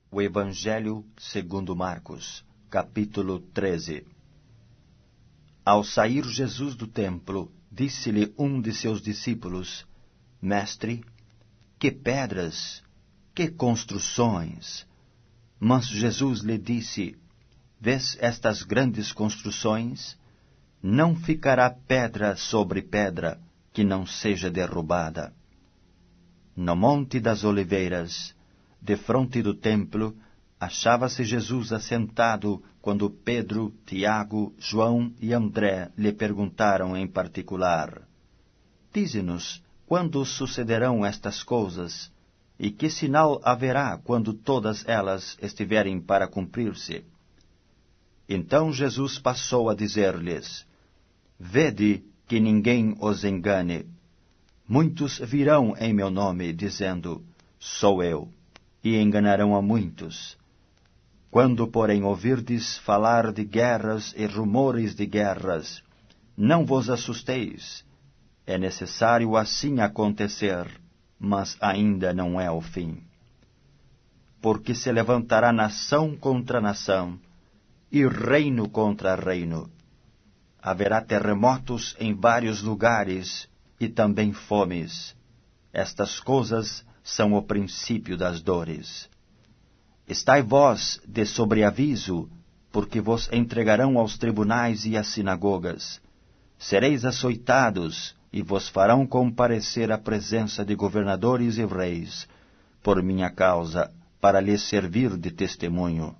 O Evangelho segundo Marcos, capítulo 13. Ao sair Jesus do templo, disse-lhe um de seus discípulos: Mestre, que pedras, que construções! Mas Jesus lhe disse: Vês estas grandes construções? Não ficará pedra sobre pedra que não seja derrubada. No Monte das Oliveiras, defronte do templo, achava-se Jesus assentado quando Pedro, Tiago, João e André lhe perguntaram em particular: Dize-nos, quando sucederão estas coisas? E que sinal haverá quando todas elas estiverem para cumprir-se? Então Jesus passou a dizer-lhes: Vede que ninguém os engane. Muitos virão em meu nome, dizendo: Sou eu, e enganarão a muitos. Quando, porém, ouvirdes falar de guerras e rumores de guerras, não vos assusteis. É necessário assim acontecer, mas ainda não é o fim. Porque se levantará nação contra nação, e reino contra reino. Haverá terremotos em vários lugares, e também fomes. Estas coisas são o princípio das dores. Estai vós de sobreaviso, porque vos entregarão aos tribunais e às sinagogas. Sereis açoitados, e vos farão comparecer à presença de governadores e reis, por minha causa, para lhes servir de testemunho.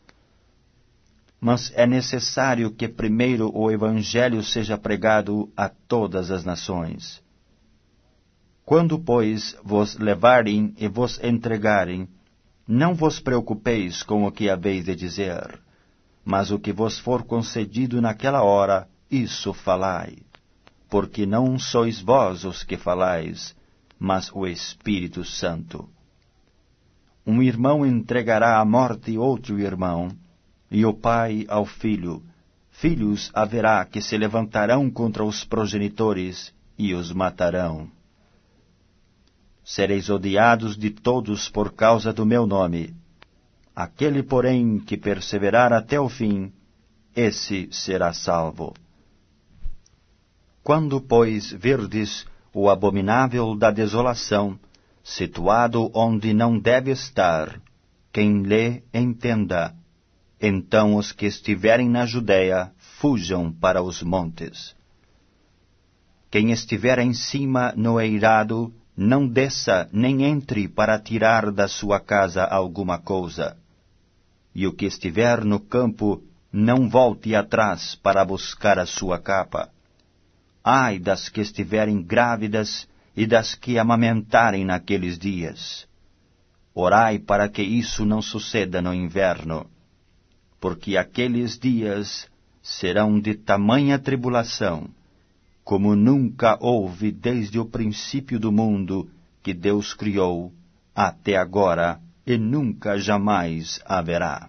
Mas é necessário que primeiro o Evangelho seja pregado a todas as nações. Quando, pois, vos levarem e vos entregarem, não vos preocupeis com o que haveis de dizer, mas o que vos for concedido naquela hora, isso falai, porque não sois vós os que falais, mas o Espírito Santo. Um irmão entregará à morte outro irmão, e o pai ao filho. Filhos haverá que se levantarão contra os progenitores e os matarão. Sereis odiados de todos por causa do meu nome. Aquele, porém, que perseverar até o fim, esse será salvo. Quando, pois, verdes o abominável da desolação, situado onde não deve estar, quem lê entenda. Então os que estiverem na Judéia fujam para os montes. Quem estiver em cima no eirado, não desça nem entre para tirar da sua casa alguma coisa. E o que estiver no campo, não volte atrás para buscar a sua capa. Ai das que estiverem grávidas e das que amamentarem naqueles dias. Orai para que isso não suceda no inverno, porque aqueles dias serão de tamanha tribulação, como nunca houve desde o princípio do mundo que Deus criou, até agora, e nunca jamais haverá.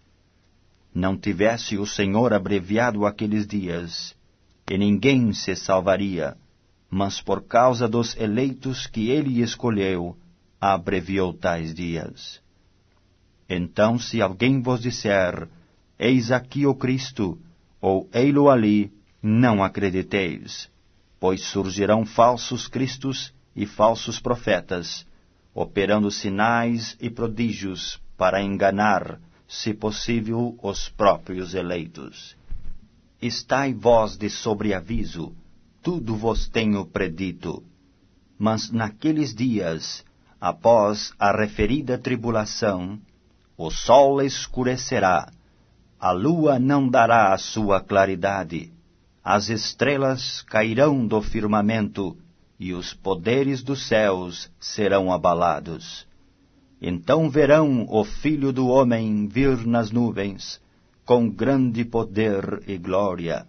Não tivesse o Senhor abreviado aqueles dias, e ninguém se salvaria, mas por causa dos eleitos que ele escolheu, abreviou tais dias. Então, se alguém vos disser: Eis aqui o Cristo, ou ei-lo ali, não acrediteis, pois surgirão falsos cristos e falsos profetas, operando sinais e prodígios para enganar, se possível, os próprios eleitos. Estai vós de sobreaviso, tudo vos tenho predito. Mas naqueles dias, após a referida tribulação, o sol escurecerá, a lua não dará a sua claridade, as estrelas cairão do firmamento, e os poderes dos céus serão abalados. Então verão o Filho do Homem vir nas nuvens, com grande poder e glória.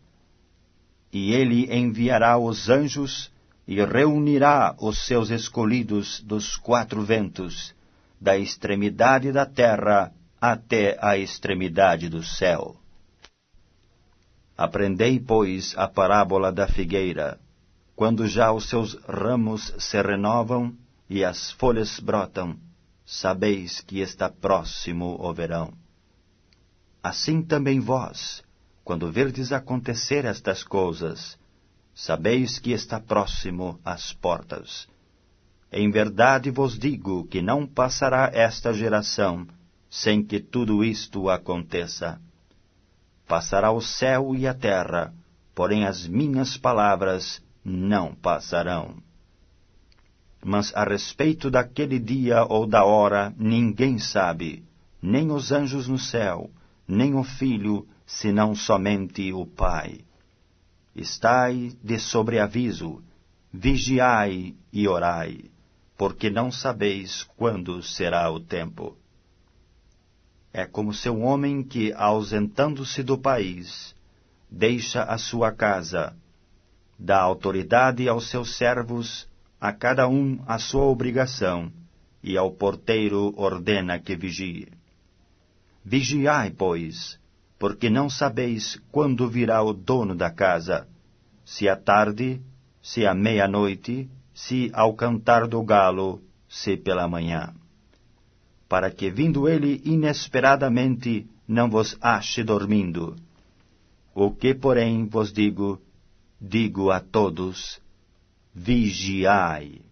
E ele enviará os anjos, e reunirá os seus escolhidos dos quatro ventos, da extremidade da terra até a extremidade do céu. Aprendei, pois, a parábola da figueira. Quando já os seus ramos se renovam e as folhas brotam, sabeis que está próximo o verão. Assim também vós, quando verdes acontecer estas coisas, sabeis que está próximo às portas. Em verdade vos digo que não passará esta geração sem que tudo isto aconteça. Passará o céu e a terra, porém as minhas palavras não passarão. Mas a respeito daquele dia ou da hora ninguém sabe, nem os anjos no céu, nem o Filho, senão somente o Pai. Estai de sobreaviso, vigiai e orai, porque não sabeis quando será o tempo. É como se um homem que, ausentando-se do país, deixa a sua casa, dá autoridade aos seus servos, a cada um a sua obrigação, e ao porteiro ordena que vigie. Vigiai, pois, porque não sabeis quando virá o dono da casa, se à tarde, se à meia-noite, se ao cantar do galo, se pela manhã. Para que, vindo ele inesperadamente, não vos ache dormindo. O que, porém, vos digo, digo a todos: vigiai.